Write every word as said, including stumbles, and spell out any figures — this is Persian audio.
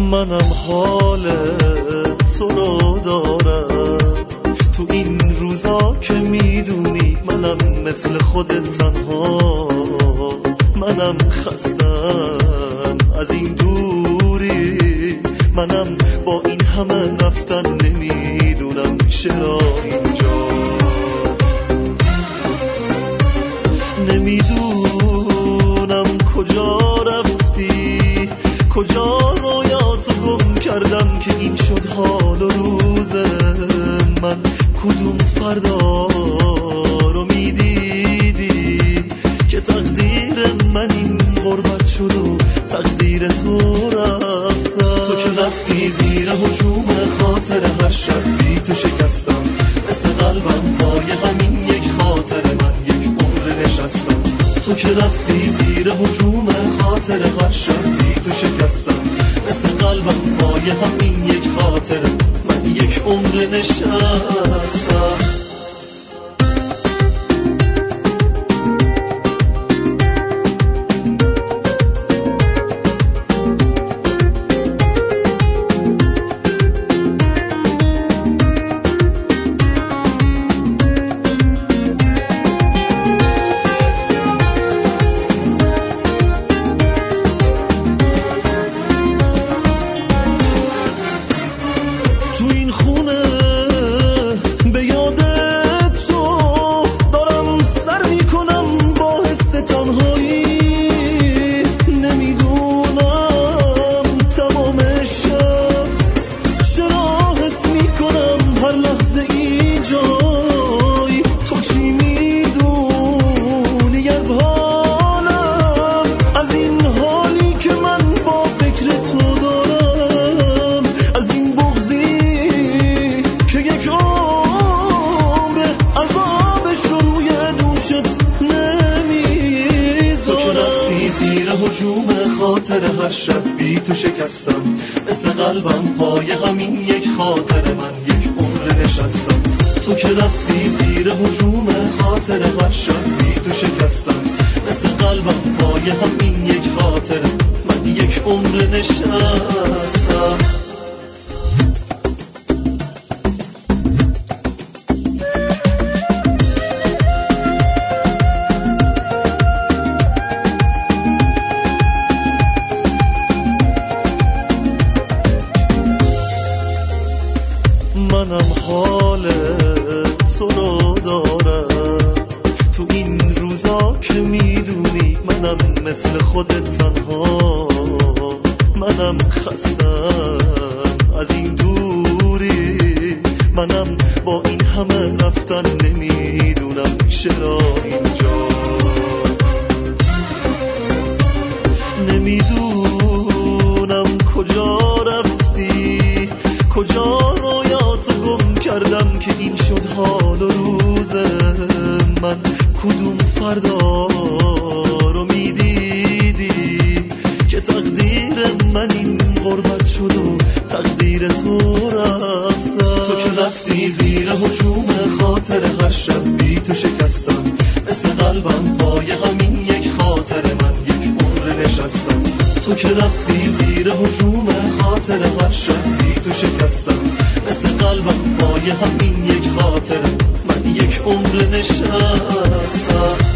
منم حال تو رو دارم تو این روزا که میدونی منم مثل خودت تنها، منم خستم از این دوری، منم با این همه رفتن نمیدونم چرا اینجا، نمیدونم کجا رفتی، کجا رویاتو گم کردم که این شد حال و روز من، کدوم فردا رو میدیدی که تقدیر من این غربت شد و تقدیر تو رفت. تو که رفتی زیر هجوم خاطر هر شب بی تو شکستم، مثل قلبم پای همین یک خاطر من یک عمر نشستم. تو که رفتی زیر هجوم خاطر هر شب بی تو شکستم، مثل قلبم پای همین یک خاطر من یک عمر نشستم. تو این خونه به یاد تو دارم سر میکنم با حس تنهایی، نمیدونم تمام شب چرا حس میکنم هر لحظه ای جای تو، چی میدونی از حالم، از این حالی که من با فکر تو دارم، از این بغضی که یک عمر عذابش رو روی دوشت نمیذارم. تو که رفتی زیر هجوم خاطر هر شب بی تو شکستم، مثل قلبم پای همین یک خاطر من یک عمر نشستم. تو که رفتی زیر هجوم خاطر هر شب بی تو شکستم، مثل قلبم پای همین یک خاطر من یک عمر نشستم. منم حال تو رو دارم تو این روزا که میدونی منم مثل خودت تنها، منم خستم از این دوری، منم با این همه رفتن نمیدونم چرا اینجا، نمیدونم کجا رفتی، کجا رویاتو گم کردم که این شد حال و روز من، کدوم فردا رو میدیدی که تقدیر من این غربت شد و تقدیر تو رفت. تو که رفتی زیر هجوم خاطر هر شب بی تو شکستم، مثل قلبم پای همین یک خاطر من یک عمر نشستم. تو که رفتی زیر هجوم خاطر هر شب بی تو شکستم، مثل قلبم پای همین یک خاطر من یک عمر نشستم.